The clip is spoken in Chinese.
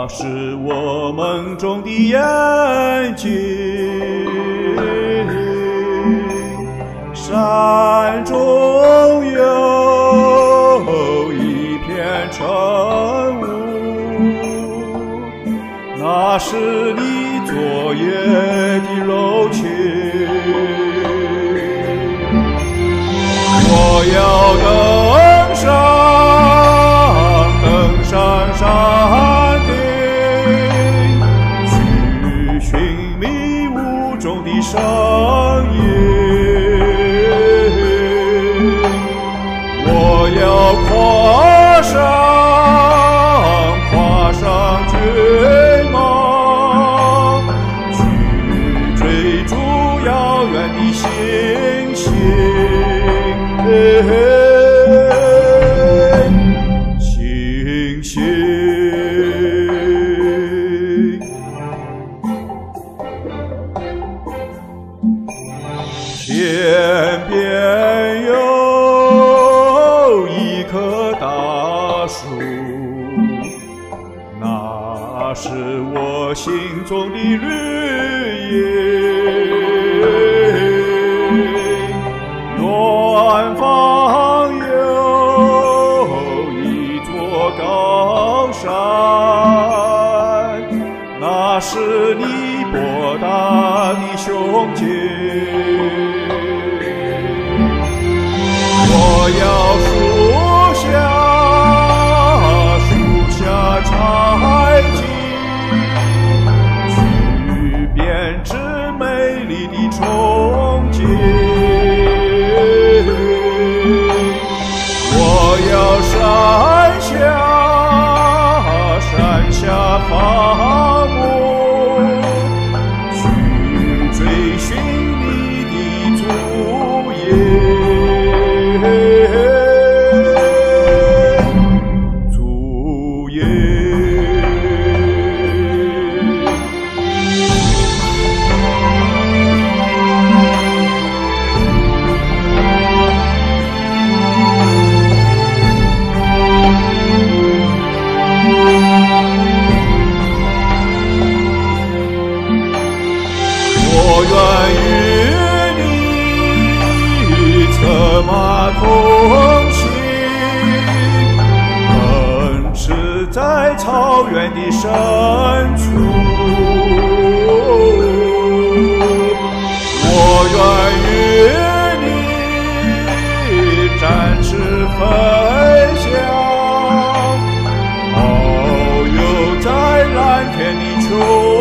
是我梦中的眼睛，山中有一片晨雾，那是你昨夜的柔情。我要登上山顶，去寻迷雾中的声音。我要跨上骏马，去追逐遥远的星星。星星，天边有一棵大树，那是我心中的绿荫。远方有一座高山，那是你博大的胸襟。我要树下采集，去编织美丽的憧憬。我要山下放牧，去追寻你的足印。我愿与你策马同行，奔驰在草原的深处。我愿与你展翅飞翔，遨游在蓝天的穹